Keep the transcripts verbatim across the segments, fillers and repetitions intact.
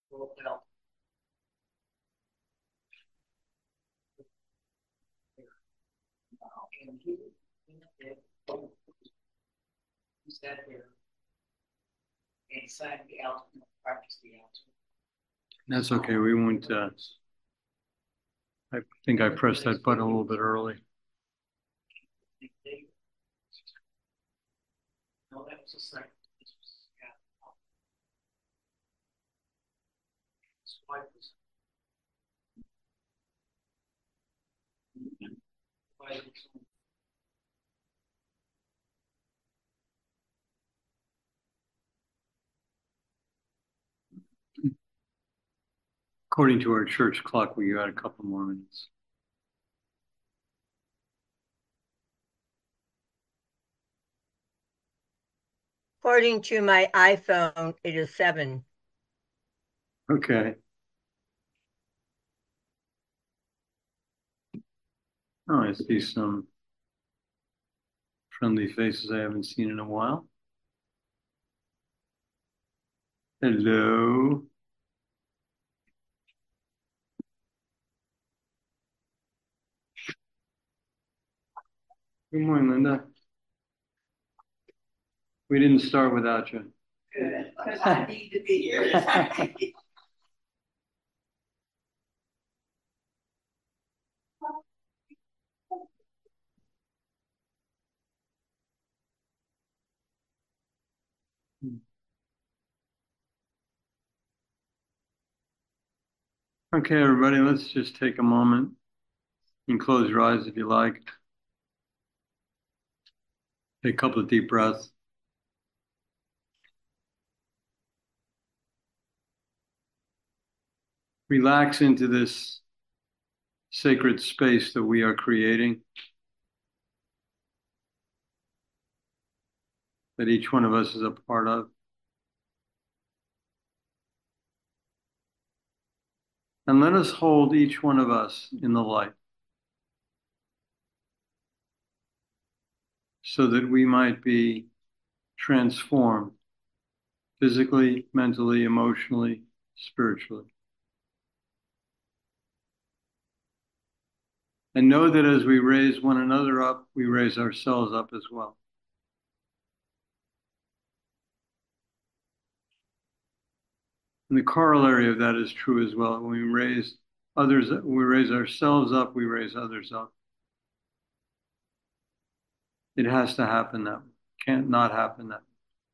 Well, and he, he sat there and sang the alto, practiced the alto. That's okay. We won't. Uh, I think I pressed that button a little bit early. No, that was a second. This was, yeah. His wife was. Wife was According to our church clock, we got a couple more minutes. According to my iPhone, it is seven. Okay. Oh, I see some friendly faces I haven't seen in a while. Hello. Good morning, Linda. We didn't start without you. good, because I need to be here tonight. Okay, everybody, let's just take a moment and close your eyes if you like. Take a couple of deep breaths. Relax into this sacred space that we are creating, that each one of us is a part of. And let us hold each one of us in the light so that we might be transformed physically, mentally, emotionally, spiritually. And know that as we raise one another up, we raise ourselves up as well. And the corollary of that is true as well. When we raise others, we raise ourselves up, we raise others up. It has to happen that way. Can't not happen that way.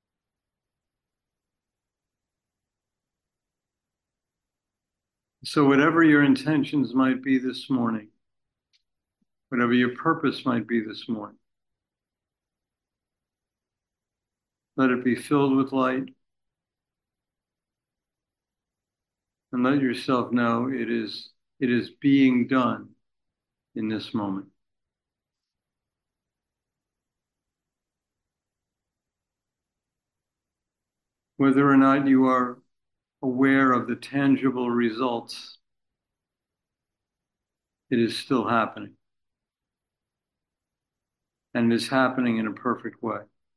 So whatever your intentions might be this morning, whatever your purpose might be this morning, let it be filled with light. And let yourself know it is, it is being done in this moment. Whether or not you are aware of the tangible results, it is still happening. And it is happening in a perfect way.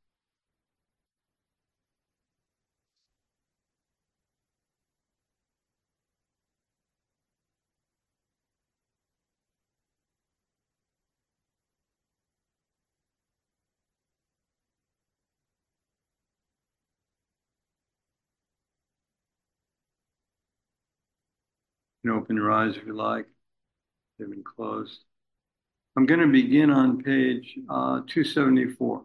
You can open your eyes if you like. They've been closed. I'm going to begin on page uh, two seventy-four.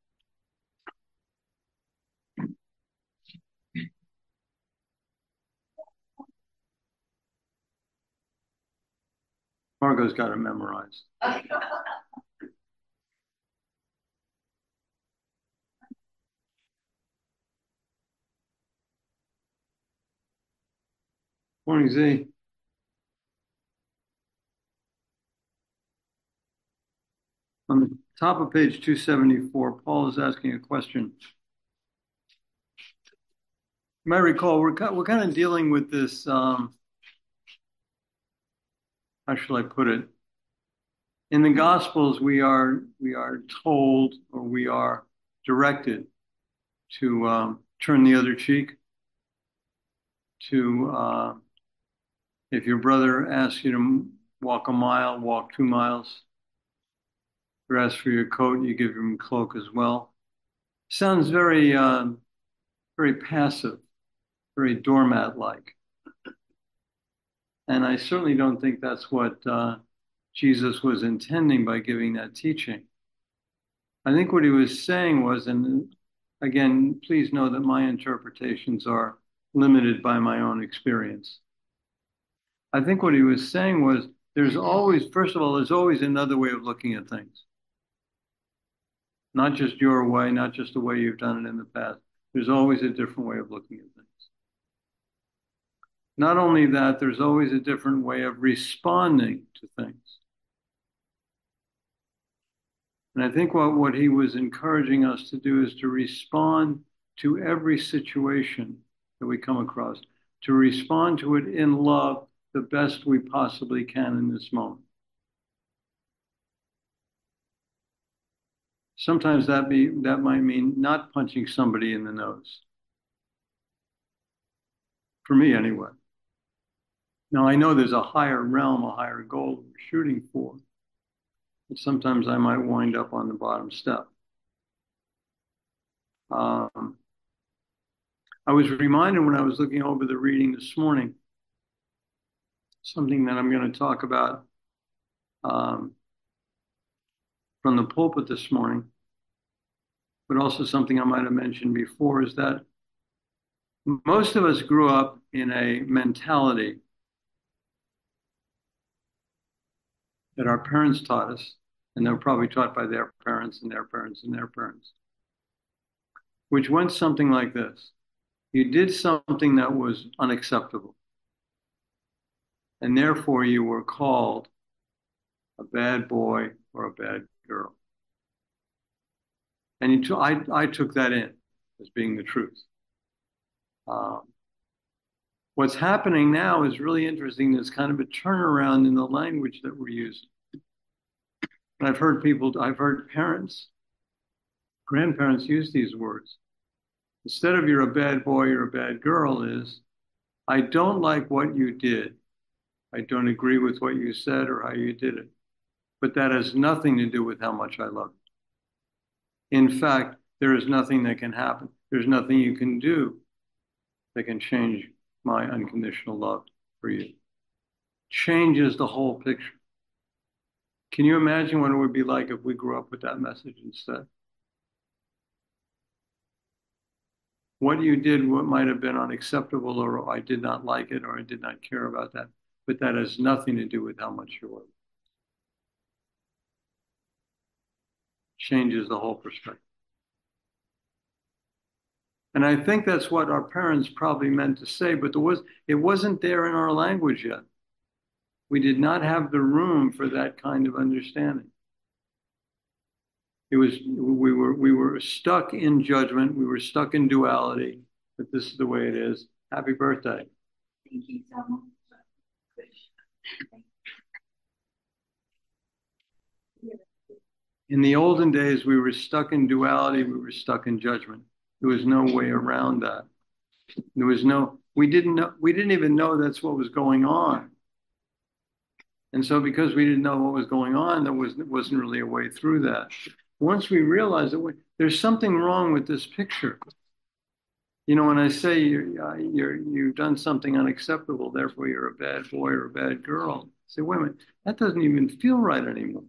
Margot's got it memorized. Morning, Z. On the top of page two seventy-four, Paul is asking a question. You might recall, we're, we're kind of dealing with this, um, how shall I put it? In the Gospels, we are, we are told or we are directed to um, turn the other cheek. to, uh, if your brother asks you to walk a mile, walk two miles. Or asks for your coat, you give him a cloak as well. Sounds very, uh, very passive, very doormat-like. And I certainly don't think that's what uh, Jesus was intending by giving that teaching. I think what he was saying was, and again, please know that my interpretations are limited by my own experience. I think what he was saying was, there's always, first of all, there's always another way of looking at things. Not just your way, not just the way you've done it in the past. There's always a different way of looking at things. Not only that, there's always a different way of responding to things. And I think what, what he was encouraging us to do is to respond to every situation that we come across, to respond to it in love the best we possibly can in this moment. Sometimes that be that might mean not punching somebody in the nose. For me, anyway. Now, I know there's a higher realm, a higher goal we're shooting for, but sometimes I might wind up on the bottom step. Um, I was reminded when I was looking over the reading this morning, something that I'm going to talk about um, from the pulpit this morning, but also something I might have mentioned before, is that most of us grew up in a mentality that our parents taught us, and they were probably taught by their parents and their parents and their parents, which went something like this. You did something that was unacceptable, and therefore you were called a bad boy or a bad girl. And you t- I, I took that in as being the truth. Um, what's happening now is really interesting. There's kind of a turnaround in the language that we're using. And I've heard people, I've heard parents, grandparents use these words. Instead of you're a bad boy or a bad girl is, I don't like what you did. I don't agree with what you said or how you did it. But that has nothing to do with how much I love you. In fact, there is nothing that can happen. There's nothing you can do that can change my unconditional love for you. Changes the whole picture. Can you imagine what it would be like if we grew up with that message instead? What you did, what might have been unacceptable, or I did not like it, or I did not care about that, but that has nothing to do with how much you love. Changes the whole perspective. And I think that's what our parents probably meant to say, but there was, it wasn't there in our language yet. We did not have the room for that kind of understanding. It was, we were, we were stuck in judgment. We were stuck in duality, but this is the way it is. Happy birthday. Thank you so much. In the olden days, we were stuck in duality. We were stuck in judgment. There was no way around that. There was no, we didn't know, we didn't even know that's what was going on. And so because we didn't know what was going on, there was, wasn't really a way through that. Once we realized that we, there's something wrong with this picture. You know, when I say you're, uh, you're, you've done something unacceptable, therefore you're a bad boy or a bad girl, I say, wait a minute, that doesn't even feel right anymore.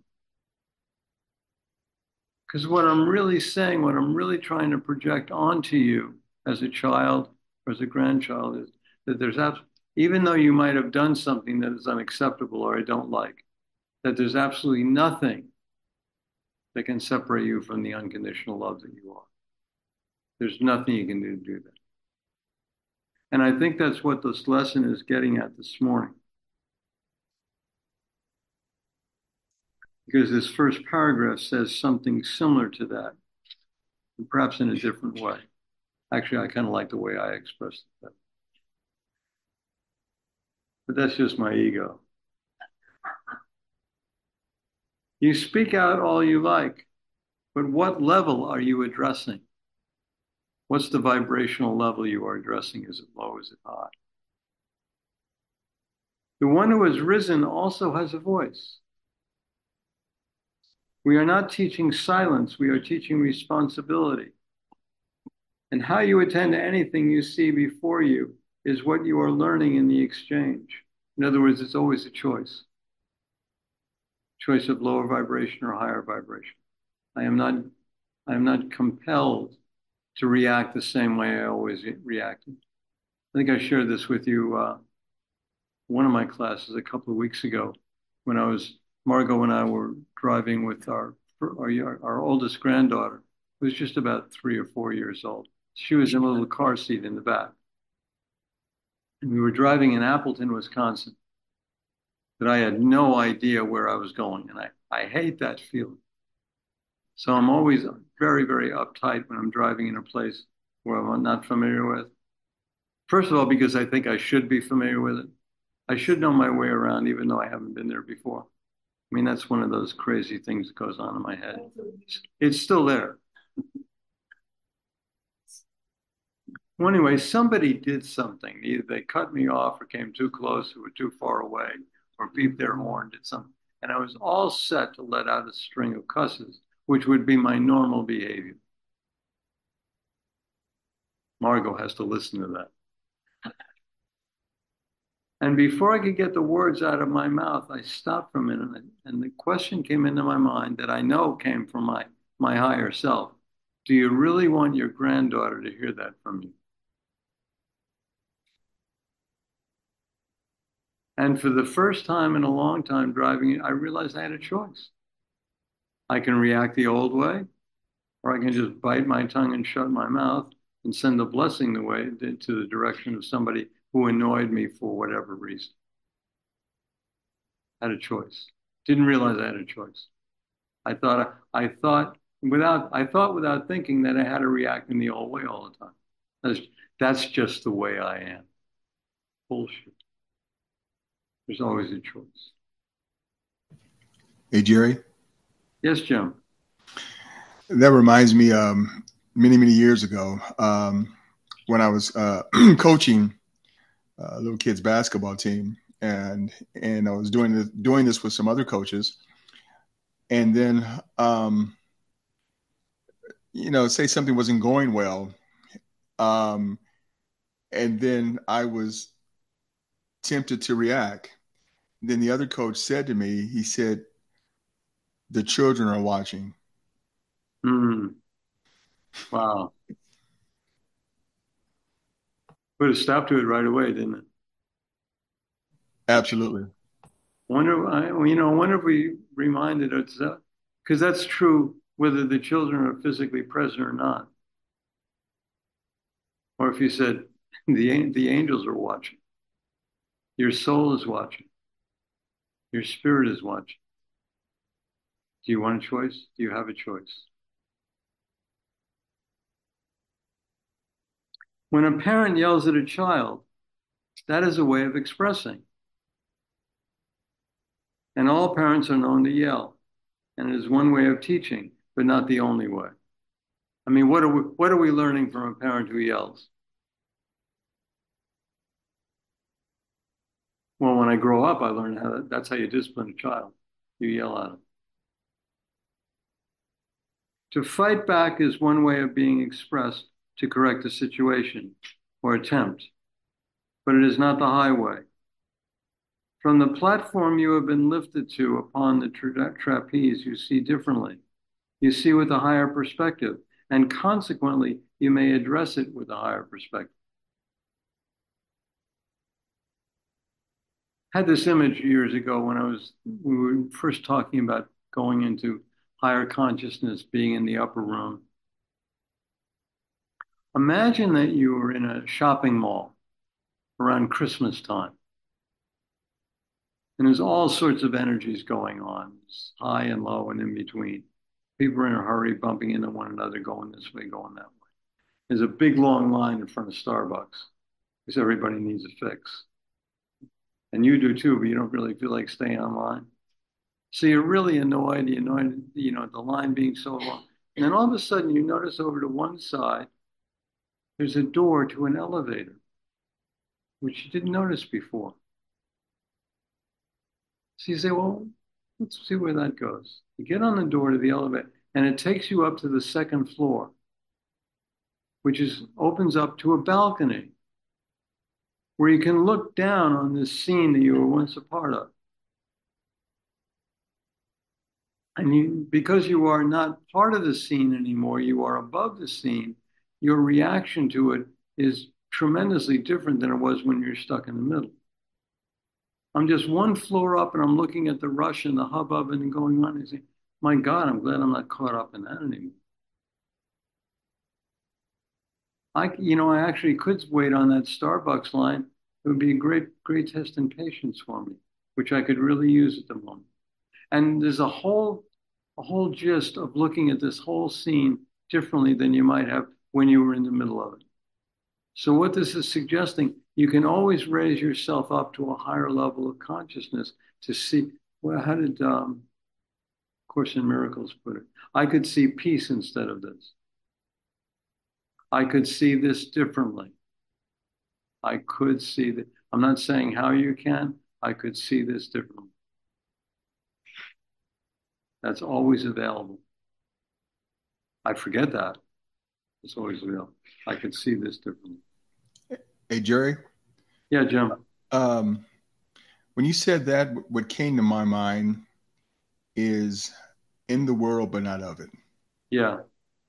Because what I'm really saying, what I'm really trying to project onto you as a child or as a grandchild is that there's absolutely, even though you might have done something that is unacceptable or I don't like, that there's absolutely nothing that can separate you from the unconditional love that you are. There's nothing you can do to do that. And I think that's what this lesson is getting at this morning. Because this first paragraph says something similar to that, perhaps in a different way. Actually, I kind of like the way I expressed it. But that's just my ego. You speak out all you like, but what level are you addressing? What's the vibrational level you are addressing? Is it low? Is it high? The one who has risen also has a voice. We are not teaching silence, we are teaching responsibility. And how you attend to anything you see before you is what you are learning in the exchange. In other words, it's always a choice. Choice of lower vibration or higher vibration. I am not, I am not compelled to react the same way I always reacted. I think I shared this with you, uh, one of my classes a couple of weeks ago when I was, Margot and I were driving with our, our, our oldest granddaughter, who was just about three or four years old. She was in a little car seat in the back. And we were driving in Appleton, Wisconsin, but I had no idea where I was going. And I, I hate that feeling. So I'm always very, very uptight when I'm driving in a place where I'm not familiar with. First of all, because I think I should be familiar with it. I should know my way around, even though I haven't been there before. I mean, that's one of those crazy things that goes on in my head. It's still there. Well, anyway, somebody did something. Either they cut me off or came too close or were too far away or beeped their horn, did something. And I was all set to let out a string of cusses, which would be my normal behavior. Margot has to listen to that. And before I could get the words out of my mouth, I stopped for a minute, and the question came into my mind that I know came from my, my higher self. Do you really want your granddaughter to hear that from you? And for the first time in a long time driving, I realized I had a choice. I can react the old way, or I can just bite my tongue and shut my mouth and send the blessing the way to the direction of somebody who annoyed me for whatever reason. I had a choice. Didn't realize I had a choice. I thought I thought without I thought without thinking that I had to react in the old way all the time. That's that's just the way I am. Bullshit. There's always a choice. Hey, Jerry. Yes, Jim. That reminds me, um, many, many years ago, um, when I was uh, coaching a little kids basketball team, and and I was doing this, doing this with some other coaches, and then um, you know, say something wasn't going well, um, and then I was tempted to react. Then the other coach said to me, he said, "The children are watching." Mm. Wow. Put a stop to it right away, didn't it? Absolutely. Wonder, I, you know, I wonder if we reminded ourselves, because that's true whether the children are physically present or not. Or if you said, the, the angels are watching, your soul is watching, your spirit is watching. Do you want a choice? Do you have a choice? When a parent yells at a child, that is a way of expressing. And all parents are known to yell. And it is one way of teaching, but not the only way. I mean, what are we, what are we learning from a parent who yells? Well, when I grow up, I learned how to, that's how you discipline a child. You yell at them. To fight back is one way of being expressed to correct a situation or attempt, but it is not the highway. From the platform you have been lifted to upon the tra trapeze, you see differently. You see with a higher perspective, and consequently, you may address it with a higher perspective. I had this image years ago when I was, we were first talking about going into higher consciousness, being in the upper room. Imagine that you were in a shopping mall around Christmas time. And there's all sorts of energies going on, high and low and in between. People are in a hurry, bumping into one another, going this way, going that way. There's a big long line in front of Starbucks because everybody needs a fix. And you do too, but you don't really feel like staying online. So you're really annoyed, you're annoyed, you know, the line being so long. And then all of a sudden you notice over to one side, there's a door to an elevator, which you didn't notice before. So you say, well, let's see where that goes. You get on the door to the elevator, and it takes you up to the second floor, which is opens up to a balcony where you can look down on this scene that you were once a part of. And you, because you are not part of the scene anymore, you are above the scene, your reaction to it is tremendously different than it was when you're stuck in the middle. I'm just one floor up and I'm looking at the rush and the hubbub and going on and saying, my God, I'm glad I'm not caught up in that anymore. I, you know, I actually could wait on that Starbucks line. It would be a great, great test in patience for me, which I could really use at the moment. And there's a whole, a whole gist of looking at this whole scene differently than you might have when you were in the middle of it. So what this is suggesting, you can always raise yourself up to a higher level of consciousness to see, well, how did um, Course in Miracles put it? I could see peace instead of this. I could see this differently. I could see that. I'm not saying how you can. I could see this differently. That's always available. I forget that. It's always available. I could see this differently. Hey, Jerry. Yeah, Jim. Um, when you said that, what came to my mind is in the world, but not of it. Yeah.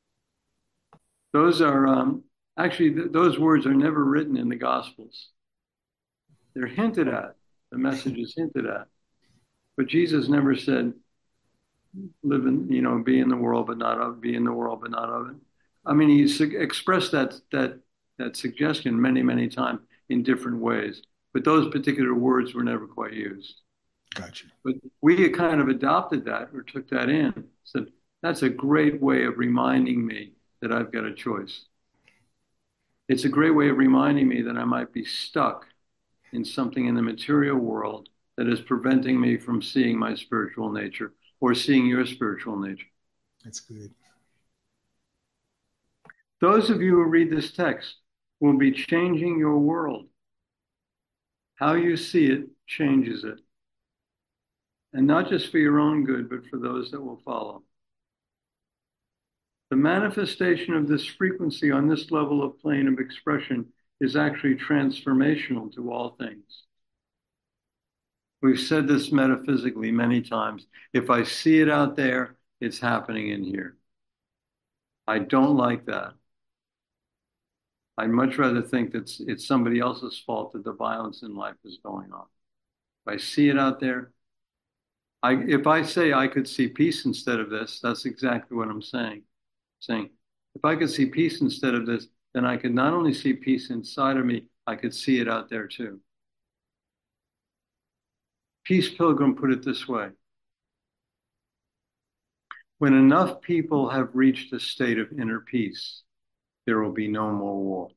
Those are, um, actually, th those words are never written in the Gospels. They're hinted at. The message is hinted at. But Jesus never said, live in, you know, be in the world, but not of, be in the world, but not of it. I mean, he expressed that, that, that suggestion many, many times in different ways. But those particular words were never quite used. Gotcha. But we kind of adopted that or took that in. Said, that's a great way of reminding me that I've got a choice. It's a great way of reminding me that I might be stuck in something in the material world that is preventing me from seeing my spiritual nature or seeing your spiritual nature. That's good. Those of you who read this text will be changing your world. How you see it changes it. And not just for your own good, but for those that will follow. The manifestation of this frequency on this level of plane of expression is actually transformational to all things. We've said this metaphysically many times. If I see it out there, it's happening in here. I don't like that. I'd much rather think that it's, it's somebody else's fault that the violence in life is going on. If I see it out there, I, if I say I could see peace instead of this, that's exactly what I'm saying. Saying, if I could see peace instead of this, then I could not only see peace inside of me, I could see it out there too. Peace Pilgrim put it this way. When enough people have reached a state of inner peace, there will be no more war.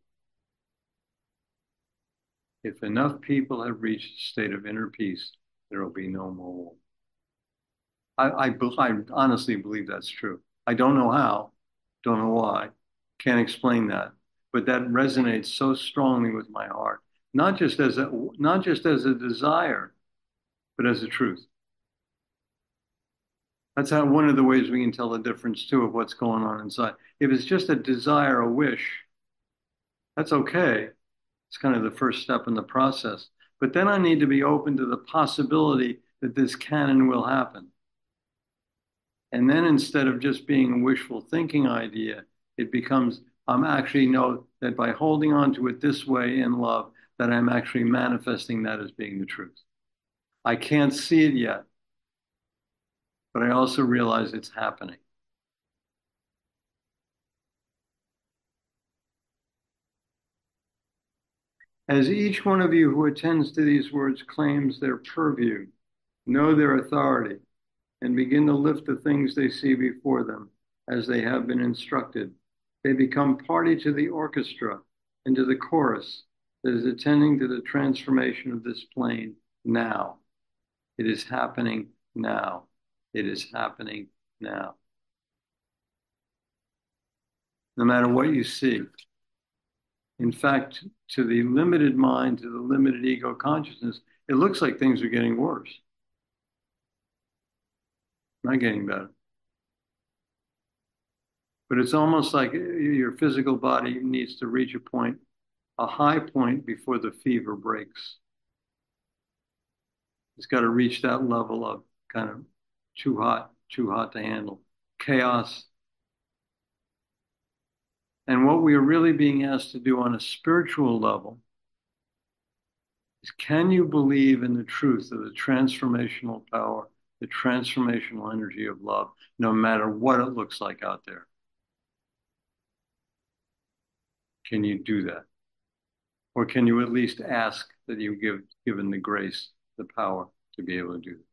If enough people have reached a state of inner peace, there will be no more war. I, I, I honestly believe that's true. I don't know how, don't know why, can't explain that, but that resonates so strongly with my heart, not just as a, not just as a desire, but as a truth. That's how one of the ways we can tell the difference too of what's going on inside. If it's just a desire, a wish, that's okay. It's kind of the first step in the process. But then I need to be open to the possibility that this can and will happen. And then instead of just being a wishful thinking idea, it becomes, I'm actually know that by holding on to it this way in love, that I'm actually manifesting that as being the truth. I can't see it yet, but I also realize it's happening. As each one of you who attends to these words claims their purview, know their authority, and begin to lift the things they see before them as they have been instructed, they become party to the orchestra and to the chorus that is attending to the transformation of this plane now. It is happening now. It is happening now. No matter what you see. In fact, to the limited mind, to the limited ego consciousness, it looks like things are getting worse. Not getting better. But it's almost like your physical body needs to reach a point, a high point before the fever breaks. It's got to reach that level of kind of too hot, too hot to handle, chaos. And what we are really being asked to do on a spiritual level is, can you believe in the truth of the transformational power, the transformational energy of love, no matter what it looks like out there? Can you do that? Or can you at least ask that you give given the grace, the power to be able to do that?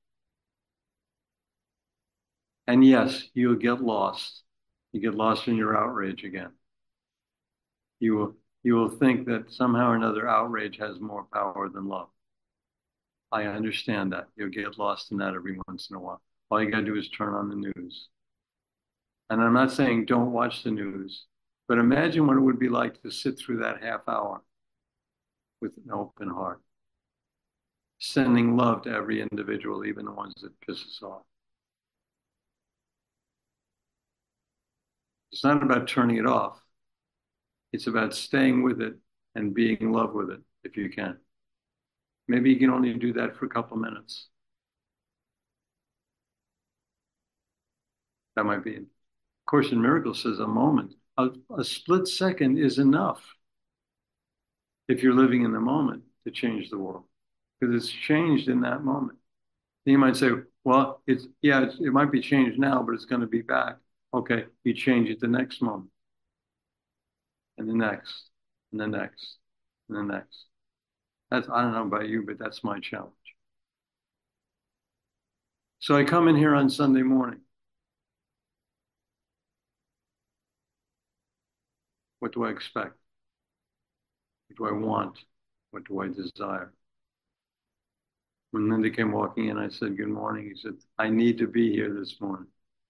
And yes, you'll get lost. You get lost in your outrage again. You will you will think that somehow or another outrage has more power than love. I understand that. You'll get lost in that every once in a while. All you gotta do is turn on the news. And I'm not saying don't watch the news, but imagine what it would be like to sit through that half hour with an open heart, sending love to every individual, even the ones that piss us off. It's not about turning it off. It's about staying with it and being in love with it if you can. Maybe you can only do that for a couple of minutes. That might be it. Course in Miracles says a moment. A, a split second is enough if you're living in the moment to change the world, because it's changed in that moment. And you might say, well, it's yeah, it's, it might be changed now, but it's going to be back. Okay, you change it the next moment, and the next, and the next, and the next. That's, I don't know about you, but that's my challenge. So I come in here on Sunday morning. What do I expect? What do I want? What do I desire? When Linda came walking in, I said, good morning. He said, I need to be here this morning.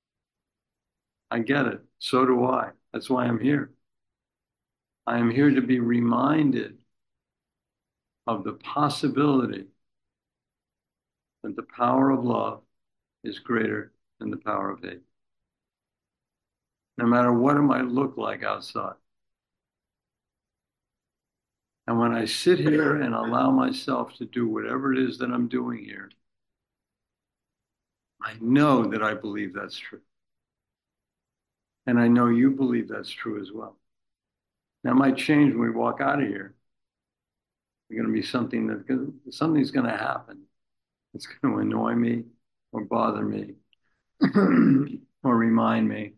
I get it. So do I. That's why I'm here. I am here to be reminded of the possibility that the power of love is greater than the power of hate. No matter what it might look like outside. And when I sit here and allow myself to do whatever it is that I'm doing here, I know that I believe that's true. And I know you believe that's true as well. That might change when we walk out of here. There's going to be something that something's going to happen. It's going to annoy me or bother me or remind me.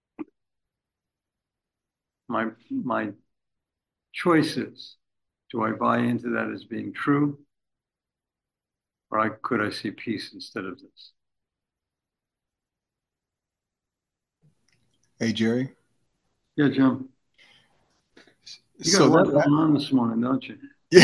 My my choices. Do I buy into that as being true? Or I, could I see peace instead of this? Hey, Jerry. Yeah, Jim. You got So a lot that, going on this morning, don't you? yeah,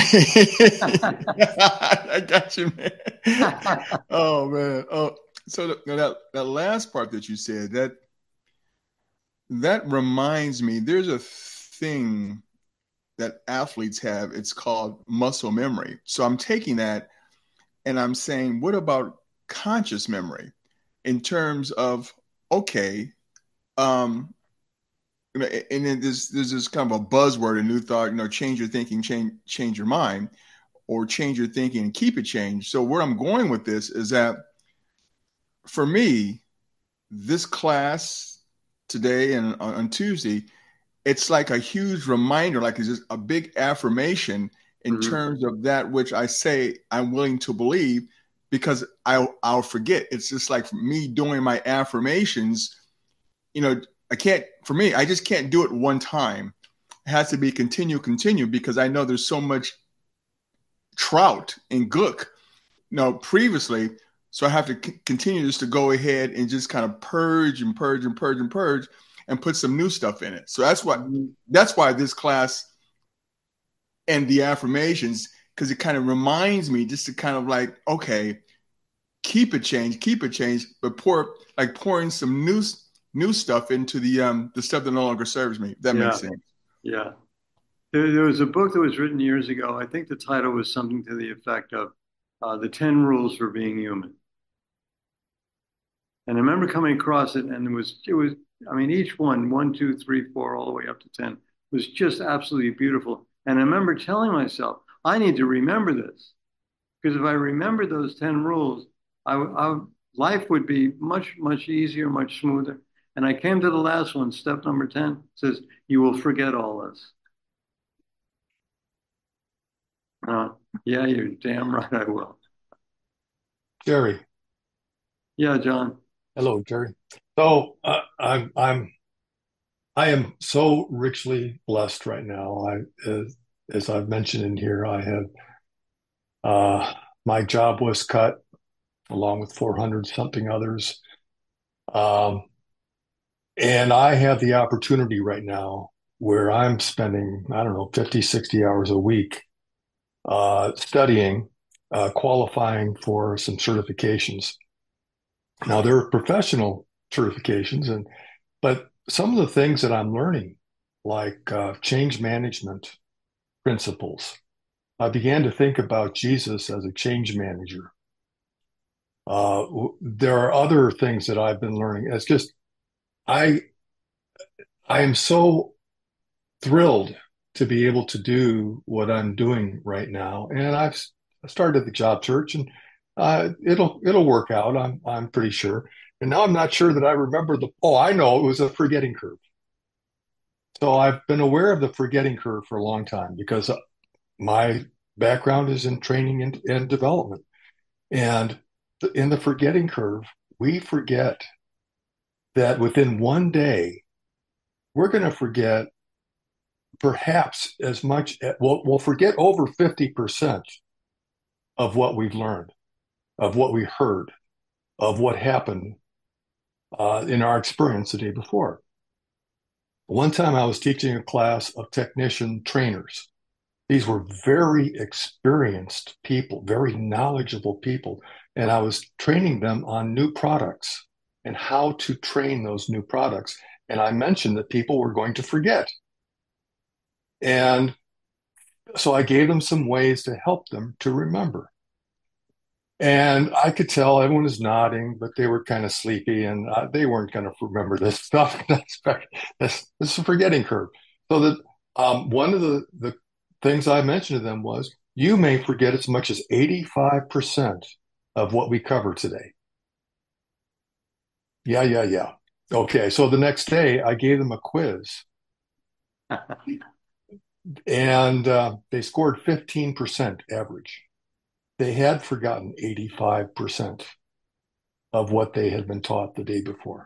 I got you, man. Oh man. Oh, so the, that that last part that you said, that that reminds me. There's a thing that athletes have. It's called muscle memory. So I'm taking that and I'm saying, what about conscious memory in terms of, okay, um, and then there's, there's this kind of a buzzword, a new thought, you know, change your thinking, change, change your mind, or change your thinking and keep it changed. So where I'm going with this is that for me, this class today and on, on Tuesday, it's like a huge reminder, like it's just a big affirmation in mm-hmm. terms of that which I say I'm willing to believe, because I'll, I'll forget. It's just like me doing my affirmations, you know, I can't, for me, I just can't do it one time. It has to be continue, continue, because I know there's so much trout in gook, you know, previously. So I have to c- continue just to go ahead and just kind of purge and purge and purge and purge and put some new stuff in it. So that's why, that's why this class and the affirmations, because it kind of reminds me just to kind of like, okay, keep it change, keep it change, but pour, like pouring some new new stuff into the um the stuff that no longer serves me. That yeah. makes sense. Yeah. There, there was a book that was written years ago. I think the title was something to the effect of uh, The ten Rules for Being Human. And I remember coming across it, and it was it was I mean each one one, two, three, four, all the way up to ten was just absolutely beautiful. And I remember telling myself, I need to remember this because if I remember those ten rules, I, I life would be much much easier, much smoother. And I came to the last one, step number ten says, you will forget all this. Uh, yeah, you're damn right I will. Jerry. Yeah, John. Hello, Jerry. So uh, I'm I'm I am so richly blessed right now. I as, as I've mentioned in here, I have uh, my job was cut along with four hundred something others, um, and I have the opportunity right now where I'm spending I don't know fifty, sixty hours a week uh, studying, uh, qualifying for some certifications. Now they're professional certifications, and but some of the things that I'm learning, like uh, change management principles, I began to think about Jesus as a change manager. Uh, there are other things that I've been learning. It's just I I am so thrilled to be able to do what I'm doing right now, and I've started the job search, and uh, it'll it'll work out. I'm I'm pretty sure. And now I'm not sure that I remember the. Oh, I know it was a forgetting curve. So I've been aware of the forgetting curve for a long time because my background is in training and, and development. And in the forgetting curve, we forget that within one day, we're going to forget perhaps as much, we'll, we'll forget over fifty percent of what we've learned, of what we heard, of what happened uh, in our experience the day before. One time I was teaching a class of technician trainers. These were very experienced people, very knowledgeable people. And I was training them on new products and how to train those new products. And I mentioned that people were going to forget. And so I gave them some ways to help them to remember. And I could tell everyone was nodding, but they were kind of sleepy and uh, they weren't going to remember this stuff. That's, this, this is a forgetting curve. So that um, one of the, the things I mentioned to them was, you may forget as much as eighty-five percent of what we covered today. Yeah, yeah, yeah. Okay, so the next day I gave them a quiz. And uh, they scored fifteen percent average. They had forgotten eighty-five percent of what they had been taught the day before.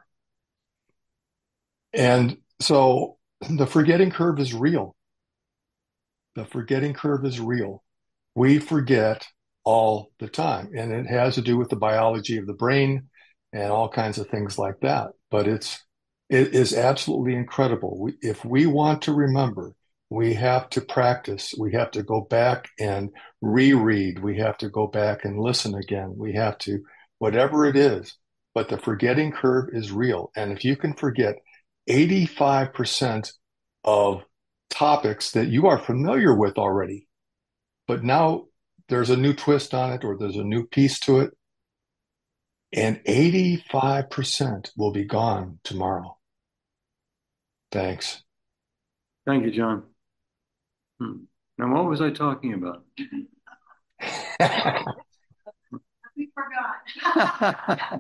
And so the forgetting curve is real. The forgetting curve is real. We forget all the time, and it has to do with the biology of the brain and all kinds of things like that. But it's it is absolutely incredible. We, if we want to remember, we have to practice. We have to go back and reread. We have to go back and listen again. We have to, whatever it is. But the forgetting curve is real. And if you can forget eighty-five percent of topics that you are familiar with already, but now there's a new twist on it or there's a new piece to it, and eighty-five percent will be gone tomorrow. Thanks. Thank you, John. Hmm. Now, what was I talking about? We forgot.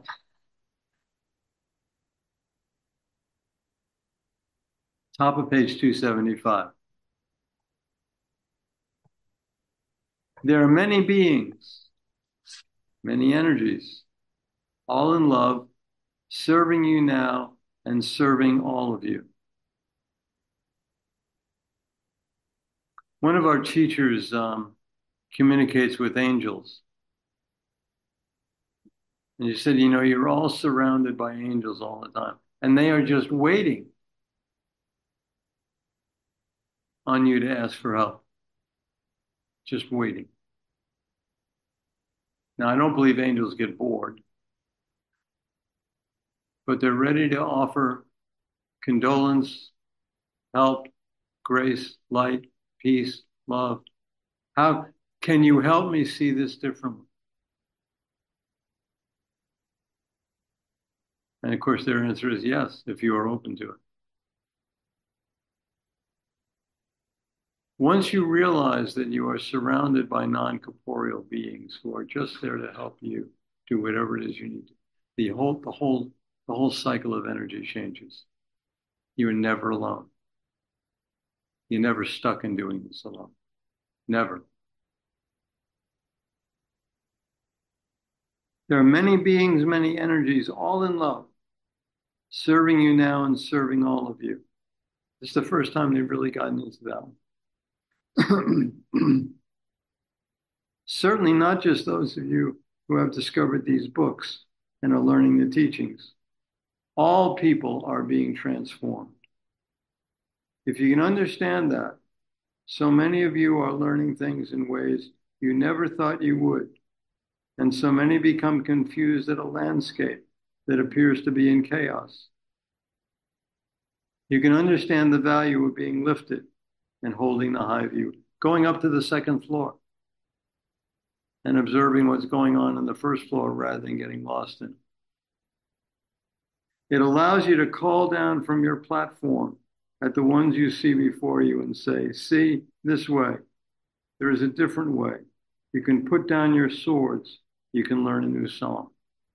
Top of page two seventy-five. There are many beings, many energies, all in love, serving you now and serving all of you. One of our teachers um, communicates with angels. And he said, you know, you're all surrounded by angels all the time. And they are just waiting on you to ask for help. Just waiting. Now, I don't believe angels get bored, but they're ready to offer condolence, help, grace, light, peace, love. How can you help me see this differently? And of course, their answer is yes, if you are open to it. Once you realize that you are surrounded by non-corporeal beings who are just there to help you do whatever it is you need, the whole, the whole, the whole cycle of energy changes. You are never alone. You're never stuck in doing this alone. Never. There are many beings, many energies, all in love, serving you now and serving all of you. It's the first time they've really gotten into that one. Certainly not just those of you who have discovered these books and are learning the teachings. All people are being transformed. If you can understand that, so many of you are learning things in ways you never thought you would, and so many become confused at a landscape that appears to be in chaos. You can understand the value of being lifted and holding the high view, going up to the second floor and observing what's going on on the first floor rather than getting lost in it. It allows you to call down from your platform at the ones you see before you and say, see, this way. There is a different way. You can put down your swords. You can learn a new song.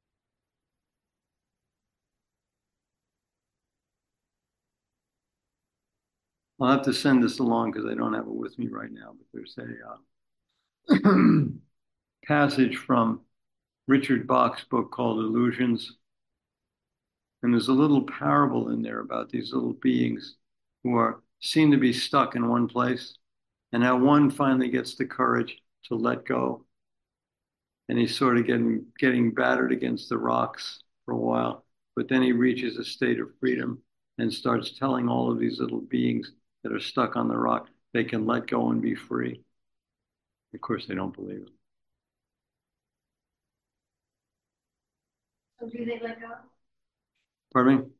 I'll have to send this along because I don't have it with me right now, but there's a uh, passage from Richard Bach's book called Illusions. And there's a little parable in there about these little beings who are seem to be stuck in one place, and how one finally gets the courage to let go. And he's sort of getting getting battered against the rocks for a while, but then he reaches a state of freedom and starts telling all of these little beings that are stuck on the rock they can let go and be free. Of course, they don't believe it. So do they let go? Pardon me?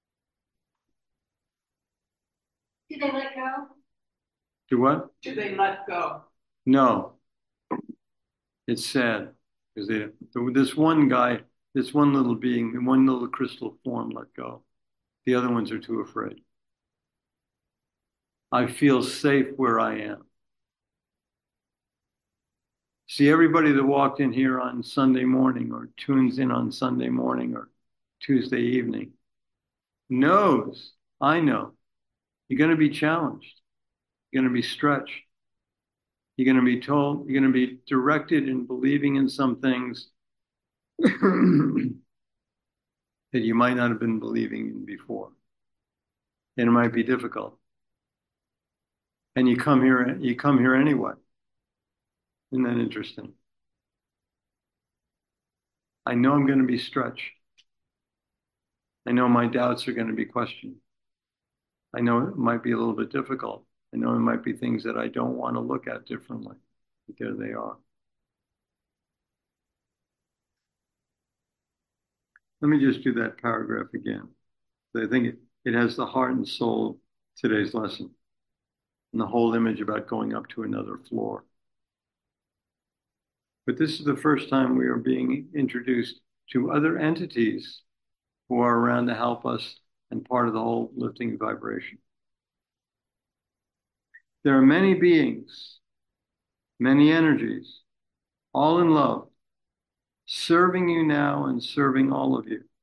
Do they let go? Do what? Do they let go? No. It's sad because they, this one guy, this one little being, one little crystal form let go. The other ones are too afraid. I feel safe where I am. See, everybody that walked in here on Sunday morning or tunes in on Sunday morning or Tuesday evening knows, I know, you're going to be challenged. You're going to be stretched. You're going to be told, you're going to be directed in believing in some things that you might not have been believing in before. And it might be difficult. And you come here, you come here anyway. Isn't that interesting? I know I'm going to be stretched. I know my doubts are going to be questioned. I know it might be a little bit difficult. I know it might be things that I don't want to look at differently, but there they are. Let me just do that paragraph again. I think it, it has the heart and soul of today's lesson and the whole image about going up to another floor. But this is the first time we are being introduced to other entities who are around to help us and part of the whole lifting vibration. There are many beings, many energies, all in love, serving you now and serving all of you.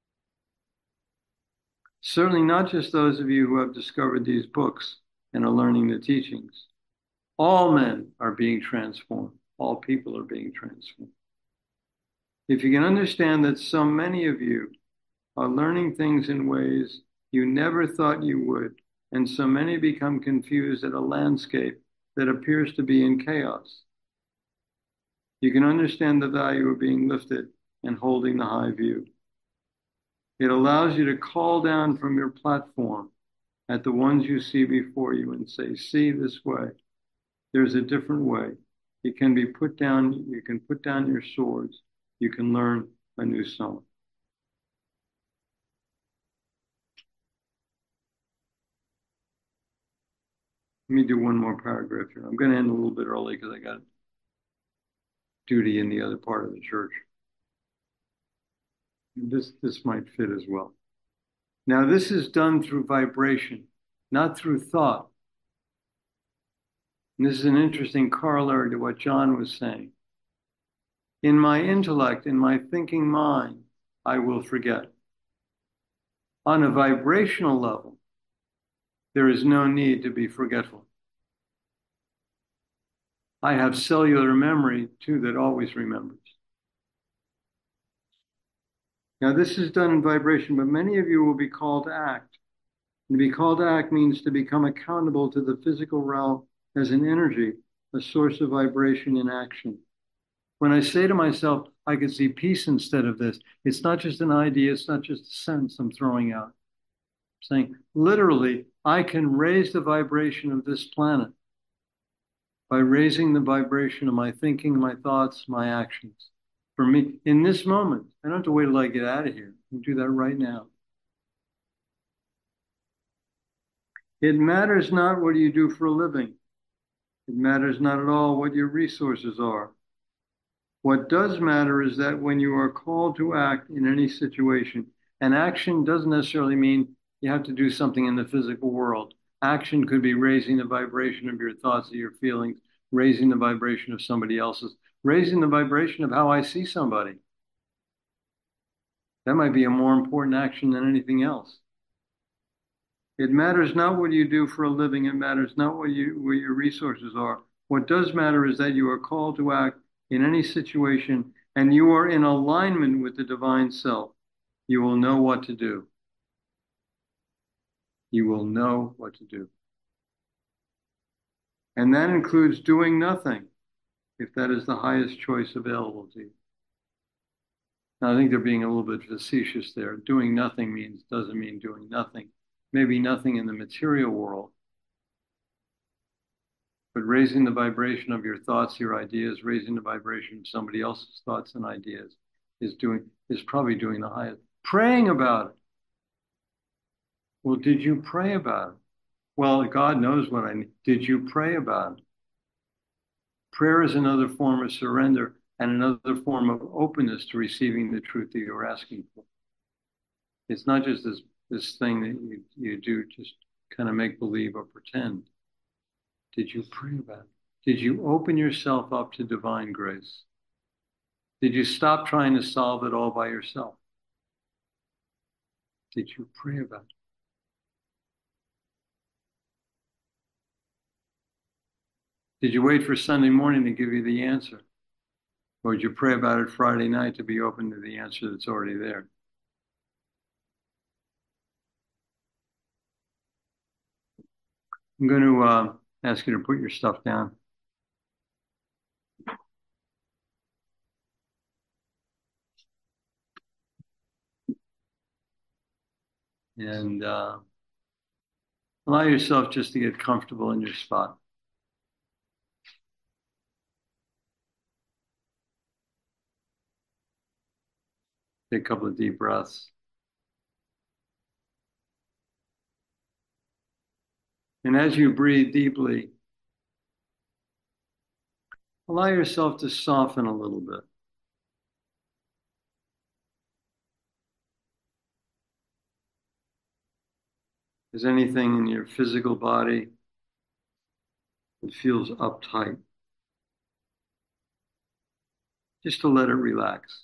Certainly not just those of you who have discovered these books and are learning the teachings. All men are being transformed. All people are being transformed. If you can understand that so many of you are learning things in ways you never thought you would, and so many become confused at a landscape that appears to be in chaos, you can understand the value of being lifted and holding the high view. It allows you to call down from your platform at the ones you see before you and say, see this way. There's a different way. It can be put down, you can put down your swords. You can learn a new song. Let me do one more paragraph here. I'm going to end a little bit early because I got duty in the other part of the church. This, this might fit as well. Now, this is done through vibration, not through thought. And this is an interesting corollary to what John was saying. In my intellect, in my thinking mind, I will forget. On a vibrational level, there is no need to be forgetful. I have cellular memory too that always remembers. Now, this is done in vibration, but many of you will be called to act. And to be called to act means to become accountable to the physical realm as an energy, a source of vibration in action. When I say to myself, I could see peace instead of this, it's not just an idea, it's not just a sentence I'm throwing out. I'm saying, literally, I can raise the vibration of this planet by raising the vibration of my thinking, my thoughts, my actions. For me, in this moment, I don't have to wait till I get out of here. I can do that right now. It matters not what you do for a living. It matters not at all what your resources are. What does matter is that when you are called to act in any situation, and action doesn't necessarily mean you have to do something in the physical world. Action could be raising the vibration of your thoughts, of your feelings, raising the vibration of somebody else's, raising the vibration of how I see somebody. That might be a more important action than anything else. It matters not what you do for a living. It matters not what you what your resources are. What does matter is that you are called to act in any situation, and you are in alignment with the divine self. You will know what to do. You will know what to do. And that includes doing nothing, if that is the highest choice available to you. Now, I think they're being a little bit facetious there. Doing nothing means doesn't mean doing nothing. Maybe nothing in the material world, but raising the vibration of your thoughts, your ideas, raising the vibration of somebody else's thoughts and ideas is doing is probably doing the highest. Praying about it. Well, did you pray about it? Well, God knows what I need. Did you pray about it? Prayer is another form of surrender and another form of openness to receiving the truth that you're asking for. It's not just this, this thing that you, you do, just kind of make believe or pretend. Did you pray about it? Did you open yourself up to divine grace? Did you stop trying to solve it all by yourself? Did you pray about it? Did you wait for Sunday morning to give you the answer? Or did you pray about it Friday night to be open to the answer that's already there? I'm going to uh, ask you to put your stuff down. And uh, allow yourself just to get comfortable in your spot. Take a couple of deep breaths. And as you breathe deeply, allow yourself to soften a little bit. Is anything in your physical body that feels uptight? Just to let it relax.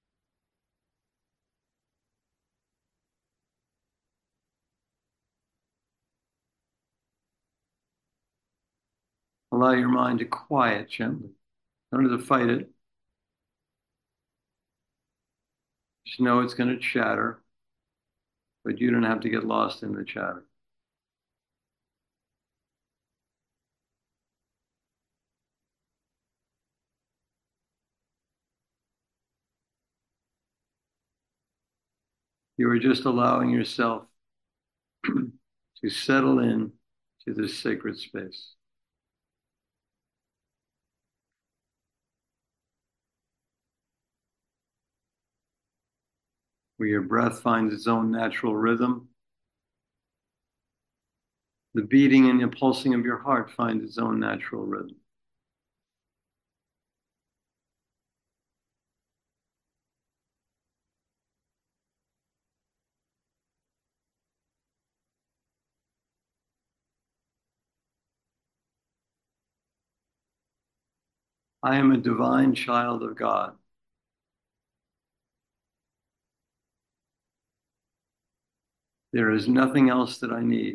Allow your mind to quiet gently. Don't have to fight it. Just know it's going to chatter, but you don't have to get lost in the chatter. You are just allowing yourself to settle in to this sacred space. Where your breath finds its own natural rhythm. The beating and the pulsing of your heart finds its own natural rhythm. I am a divine child of God. There is nothing else that I need.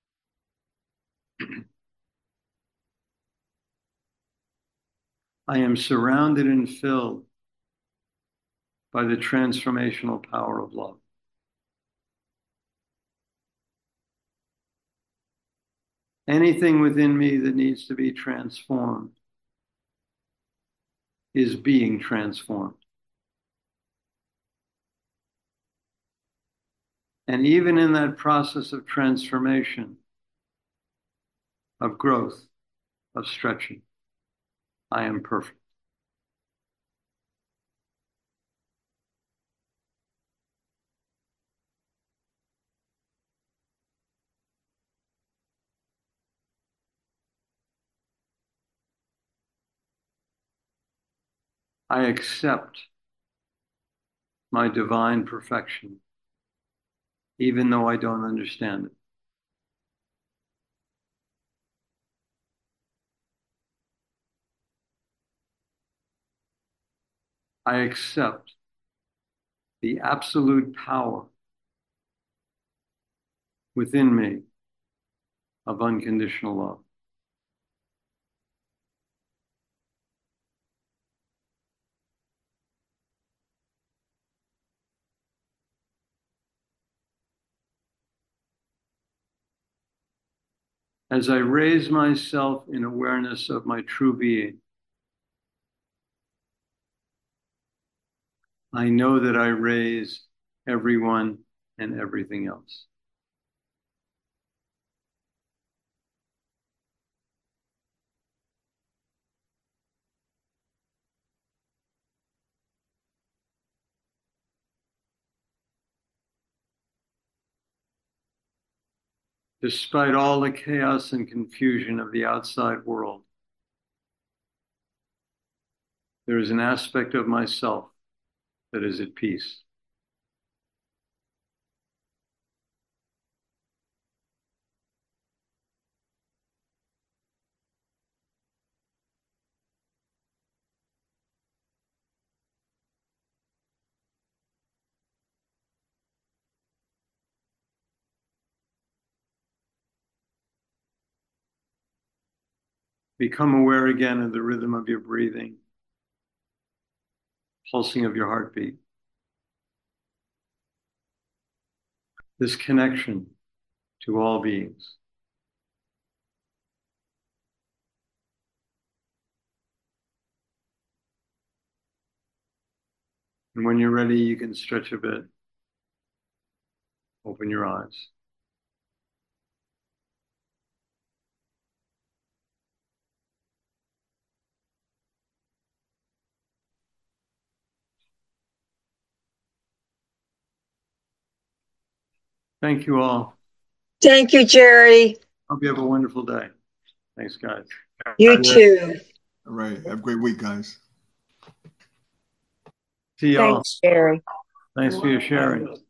I am surrounded and filled by the transformational power of love. Anything within me that needs to be transformed is being transformed. And even in that process of transformation, of growth, of stretching, I am perfect. I accept my divine perfection, even though I don't understand it. I accept the absolute power within me of unconditional love. As I raise myself in awareness of my true being, I know that I raise everyone and everything else. Despite all the chaos and confusion of the outside world, there is an aspect of myself that is at peace. Become aware again of the rhythm of your breathing, pulsing of your heartbeat. This connection to all beings. And when you're ready, you can stretch a bit. Open your eyes. Thank you all. Thank you, Jerry. Hope you have a wonderful day. Thanks, guys. You too. All right. Have a great week, guys. See y'all. Thanks, Jerry. Thanks for your sharing.